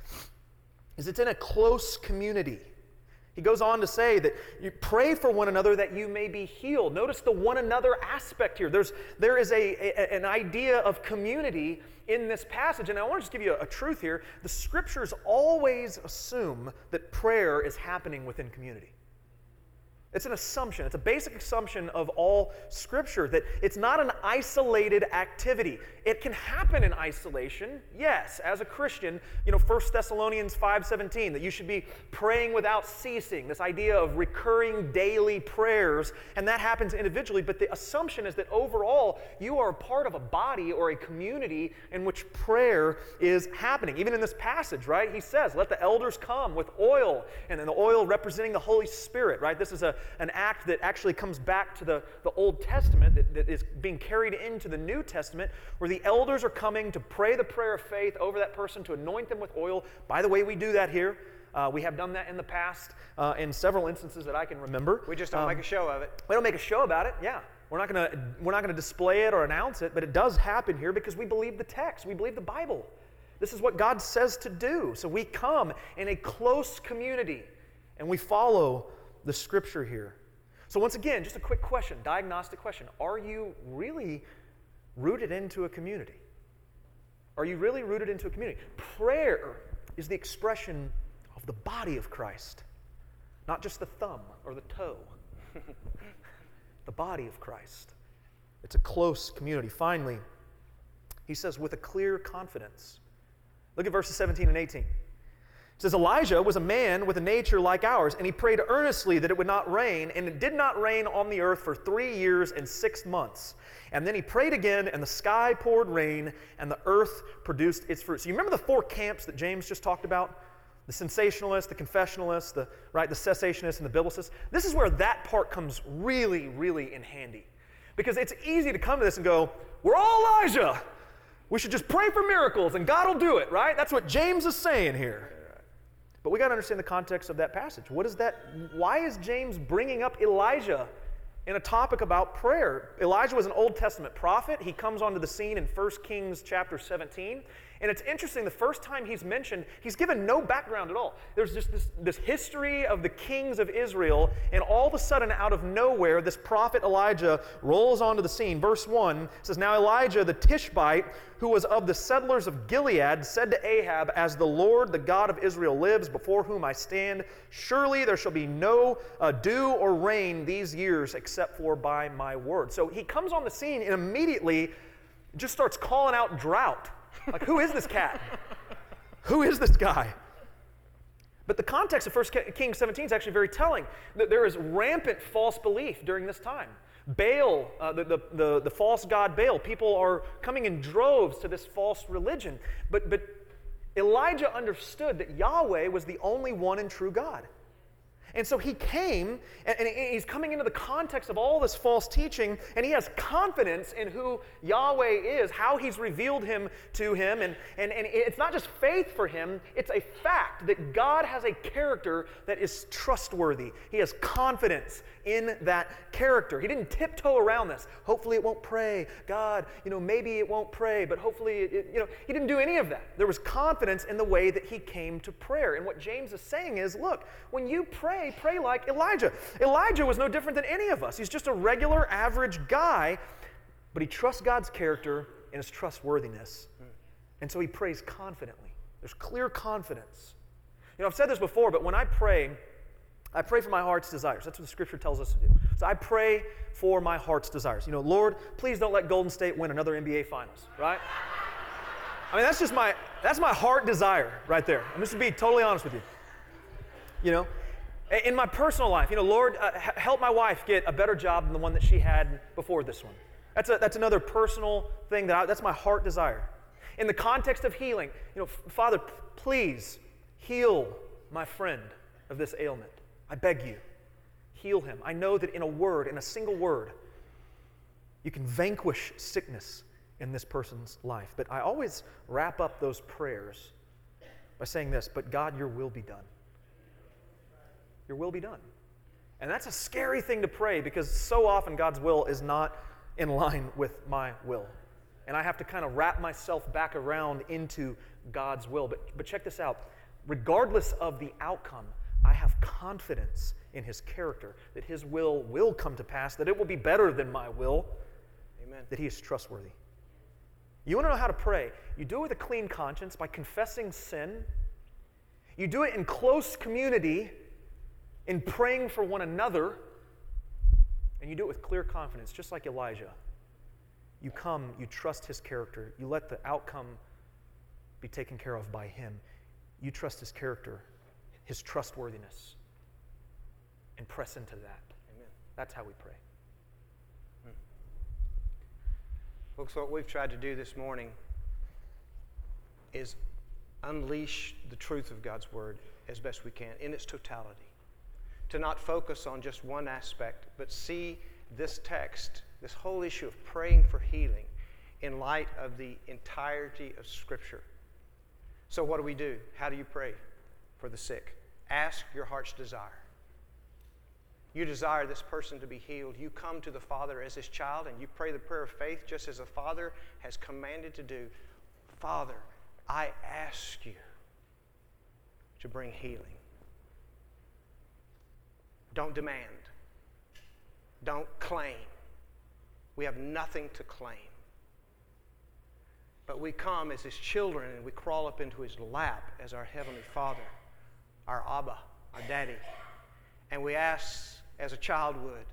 B: is it's in a close community. He goes on to say that you pray for one another that you may be healed. Notice the one another aspect here. There is an idea of community in this passage. And I want to just give you a truth here. The scriptures always assume that prayer is happening within community. It's an assumption. It's a basic assumption of all Scripture that it's not an isolated activity. It can happen in isolation, yes, as a Christian. 1 Thessalonians 5:17, that you should be praying without ceasing, this idea of recurring daily prayers, and that happens individually, but the assumption is that overall you are a part of a body or a community in which prayer is happening. Even in this passage, right, he says, let the elders come with oil, and then the oil representing the Holy Spirit, right? This is an act that actually comes back to the Old Testament that is being carried into the New Testament, where the elders are coming to pray the prayer of faith over that person, to anoint them with oil. By the way, we do that here. We have done that in the past in several instances that I can remember.
A: We just don't make a show of it.
B: We don't make a show about it, yeah. We're not going to display it or announce it, but it does happen here because we believe the text. We believe the Bible. This is what God says to do. So we come in a close community and we follow the Scripture here. So once again, just a quick question, diagnostic question. Are you really rooted into a community? Are you really rooted into a community? Prayer is the expression of the body of Christ, not just the thumb or the toe. The body of Christ. It's a close community. Finally, he says, with a clear confidence. Look at verses 17 and 18. It says, Elijah was a man with a nature like ours, and he prayed earnestly that it would not rain, and it did not rain on the earth for 3 years and 6 months. And then he prayed again, and the sky poured rain, and the earth produced its fruit. So you remember the 4 camps that James just talked about? The sensationalists, the confessionalists, the cessationists, and the biblicists. This is where that part comes really, really in handy. Because it's easy to come to this and go, we're all Elijah. We should just pray for miracles, and God will do it, right? That's what James is saying here. But we got to understand the context of that passage. What is that? Why is James bringing up Elijah in a topic about prayer? Elijah was an Old Testament prophet. He comes onto the scene in 1 Kings chapter 17. And it's interesting, the first time he's mentioned, he's given no background at all. There's just this history of the kings of Israel, and all of a sudden, out of nowhere, this prophet Elijah rolls onto the scene. Verse 1 says, Now Elijah the Tishbite, who was of the settlers of Gilead, said to Ahab, As the Lord, the God of Israel, lives, before whom I stand, surely there shall be no dew or rain these years except for by my word. So he comes on the scene and immediately just starts calling out drought. Like, who is this cat? Who is this guy? But the context of 1 Kings 17 is actually very telling. That there is rampant false belief during this time. Baal, the false god Baal, people are coming in droves to this false religion. But Elijah understood that Yahweh was the only one and true God. And so he came, and he's coming into the context of all this false teaching, and he has confidence in who Yahweh is, how he's revealed him to him, and it's not just faith for him, it's a fact that God has a character that is trustworthy. He has confidence in that character. He didn't tiptoe around this. Hopefully it won't pray. God, maybe it won't pray, but hopefully, he didn't do any of that. There was confidence in the way that he came to prayer. And what James is saying is, look, when you pray like Elijah. Elijah was no different than any of us. He's just a regular, average guy, but he trusts God's character and his trustworthiness. And so he prays confidently. There's clear confidence. I've said this before, but when I pray for my heart's desires. That's what the Scripture tells us to do. So I pray for my heart's desires. Lord, please don't let Golden State win another NBA Finals, right? I mean, that's my heart desire right there. I'm just to be totally honest with you. In my personal life, Lord, help my wife get a better job than the one that she had before this one. That's another personal thing that's my heart desire. In the context of healing, Father, please heal my friend of this ailment. I beg you, heal him. I know that in a single word, you can vanquish sickness in this person's life. But I always wrap up those prayers by saying this, but God, your will be done. Your will be done. And that's a scary thing to pray because so often God's will is not in line with my will. And I have to kind of wrap myself back around into God's will. But check this out. Regardless of the outcome, I have confidence in his character, that his will come to pass, that it will be better than my will. Amen. That he is trustworthy. You want to know how to pray? You do it with a clean conscience by confessing sin. You do it in close community, in praying for one another, and you do it with clear confidence, just like Elijah. You come, you trust his character, you let the outcome be taken care of by him. You trust his character, his trustworthiness, and press into that. Amen. That's how we pray.
A: Folks, what we've tried to do this morning is unleash the truth of God's Word as best we can in its totality. To not focus on just one aspect, but see this text, this whole issue of praying for healing in light of the entirety of Scripture. So what do? How do you pray for the sick? Ask your heart's desire. You desire this person to be healed. You come to the Father as his child and you pray the prayer of faith just as the Father has commanded to do. Father, I ask you to bring healing. Don't demand. Don't claim. We have nothing to claim. But we come as his children and we crawl up into his lap as our Heavenly Father, our Abba, our Daddy. And we ask as a child would.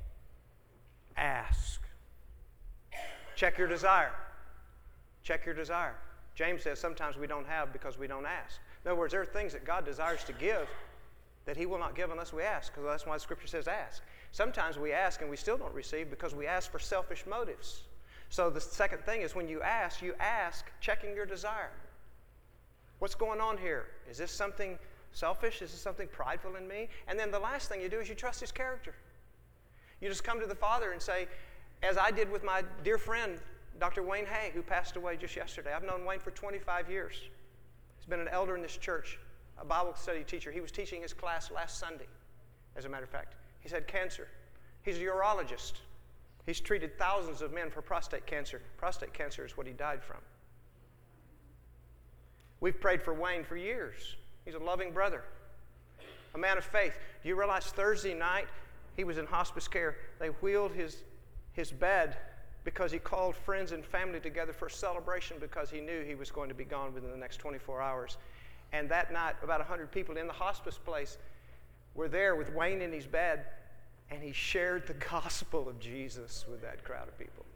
A: Ask. Check your desire. Check your desire. James says sometimes we don't have because we don't ask. In other words, there are things that God desires to give that he will not give unless we ask, because that's why the Scripture says ask. Sometimes we ask and we still don't receive because we ask for selfish motives. So the second thing is when you ask checking your desire. What's going on here? Is this something selfish? Is this something prideful in me? And then the last thing you do is you trust his character. You just come to the Father and say, as I did with my dear friend, Dr. Wayne Hay, who passed away just yesterday. I've known Wayne for 25 years. He's been an elder in this church, a Bible study teacher. He was teaching his class last Sunday, as a matter of fact. He's had cancer. He's a urologist. He's treated thousands of men for prostate cancer. Prostate cancer is what he died from. We've prayed for Wayne for years. He's a loving brother, a man of faith. Do you realize Thursday night he was in hospice care? They wheeled his bed because he called friends and family together for a celebration because he knew he was going to be gone within the next 24 hours. And that night, about 100 people in the hospice place were there with Wayne in his bed, and he shared the gospel of Jesus with that crowd of people.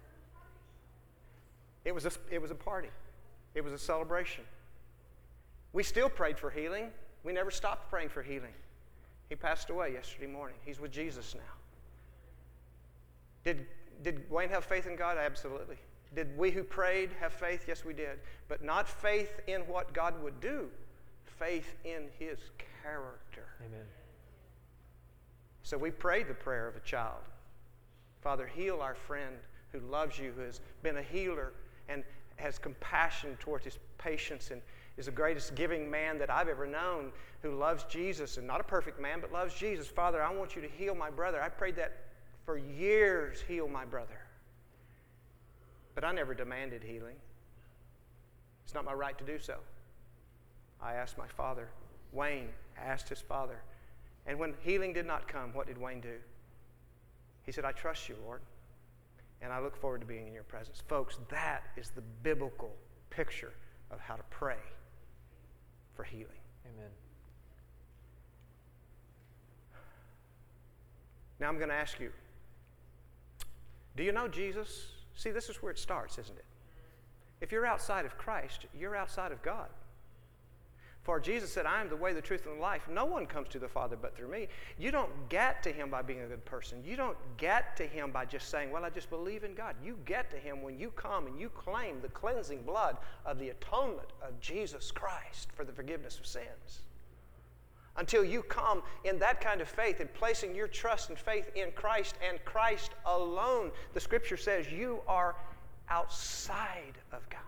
A: It was a party. It was a celebration. We still prayed for healing. We never stopped praying for healing. He passed away yesterday morning. He's with Jesus now. Did Wayne have faith in God? Absolutely. Did we who prayed have faith? Yes, we did. But not faith in what God would do. Faith in his character.
B: Amen.
A: So we prayed the prayer of a child. Father, heal our friend who loves you, who has been a healer and has compassion towards his patients and is the greatest giving man that I've ever known, who loves Jesus, and not a perfect man, but loves Jesus. Father, I want you to heal my brother. I prayed that for years, heal my brother. But I never demanded healing. It's not my right to do so. I asked my father. Wayne asked his father. And when healing did not come, what did Wayne do? He said, I trust you, Lord, and I look forward to being in your presence. Folks, that is the biblical picture of how to pray for healing.
B: Amen.
A: Now I'm going to ask you, do you know Jesus? See, this is where it starts, isn't it? If you're outside of Christ, you're outside of God. For Jesus said, I am the way, the truth, and the life. No one comes to the Father but through me. You don't get to him by being a good person. You don't get to him by just saying, well, I just believe in God. You get to him when you come and you claim the cleansing blood of the atonement of Jesus Christ for the forgiveness of sins. Until you come in that kind of faith and placing your trust and faith in Christ and Christ alone, the Scripture says you are outside of God.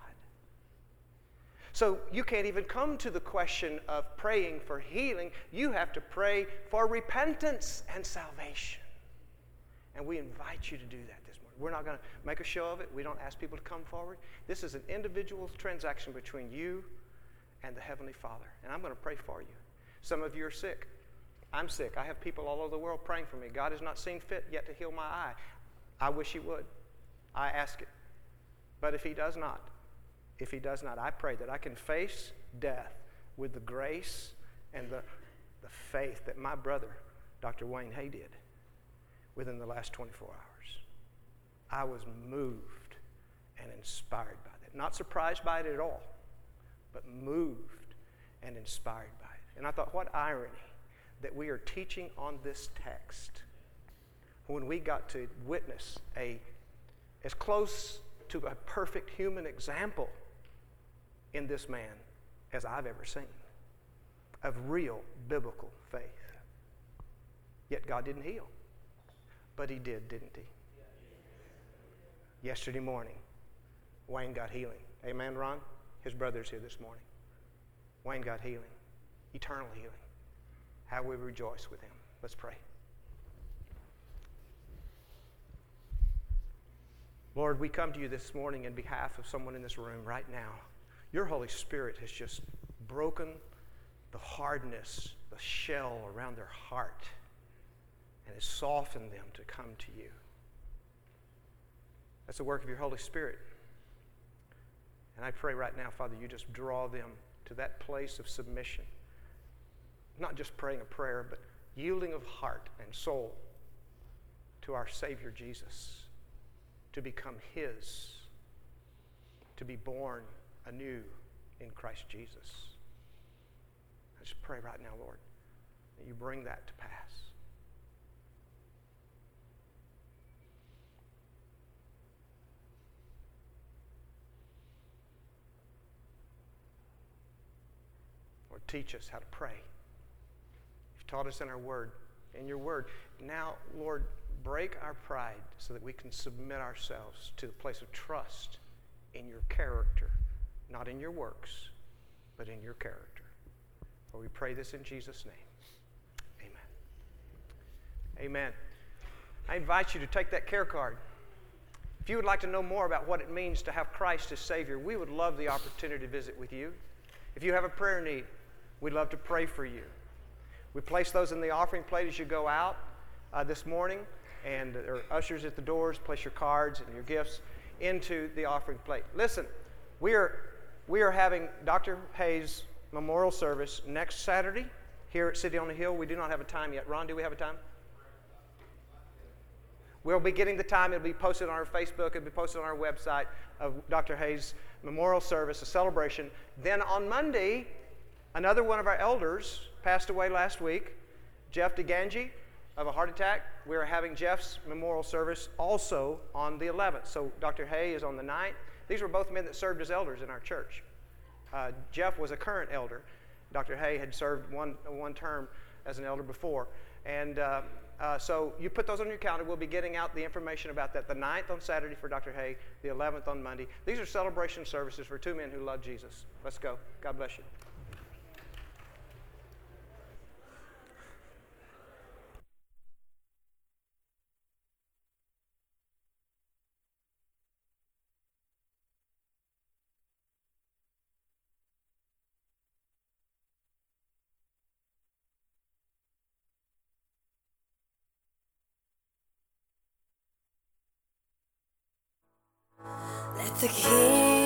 A: So you can't even come to the question of praying for healing. You have to pray for repentance and salvation. And we invite you to do that this morning. We're not going to make a show of it. We don't ask people to come forward. This is an individual transaction between you and the Heavenly Father. And I'm going to pray for you. Some of you are sick. I'm sick. I have people all over the world praying for me. God has not seen fit yet to heal my eye. I wish he would. I ask it. But if he does not, I pray that I can face death with the grace and the faith that my brother, Dr. Wayne Hay, did within the last 24 hours. I was moved and inspired by that. Not surprised by it at all, but moved and inspired by it. And I thought, what irony that we are teaching on this text when we got to witness as close to a perfect human example in this man as I've ever seen of real biblical faith. Yet God didn't heal. But he did, didn't he? Yesterday morning, Wayne got healing. Amen, Ron? His brother's here this morning. Wayne got healing, eternal healing. How we rejoice with him. Let's pray. Lord, we come to you this morning in behalf of someone in this room right now. Your Holy Spirit has just broken the hardness, the shell around their heart, and has softened them to come to you. That's the work of your Holy Spirit. And I pray right now, Father, you just draw them to that place of submission. Not just praying a prayer, but yielding of heart and soul to our Savior Jesus, to become His, to be born anew in Christ Jesus. I just pray right now, Lord, that you bring that to pass. Lord, teach us how to pray. You've taught us in our word, in your word. Now, Lord, break our pride so that we can submit ourselves to the place of trust in your character, not in your works, but in your character. For we pray this in Jesus' name. Amen. Amen. I invite you to take that care card. If you would like to know more about what it means to have Christ as Savior, we would love the opportunity to visit with you. If you have a prayer need, we'd love to pray for you. We place those in the offering plate as you go out this morning, and there are ushers at the doors. Place your cards and your gifts into the offering plate. Listen, we are having Dr. Hayes' memorial service next Saturday here at City on the Hill. We do not have a time yet. Ron, do we have a time? We'll be getting the time. It'll be posted on our Facebook. It'll be posted on our website of Dr. Hayes' memorial service, a celebration. Then on Monday, another one of our elders passed away last week, Jeff DeGangi, of a heart attack. We're having Jeff's memorial service also on the 11th. So Dr. Hay is on the 9th. These were both men that served as elders in our church. Jeff was a current elder. Dr. Hay had served one term as an elder before. And so you put those on your calendar. We'll be getting out the information about that. The 9th on Saturday for Dr. Hay, the 11th on Monday. These are celebration services for two men who love Jesus. Let's go. God bless you.
C: Let the King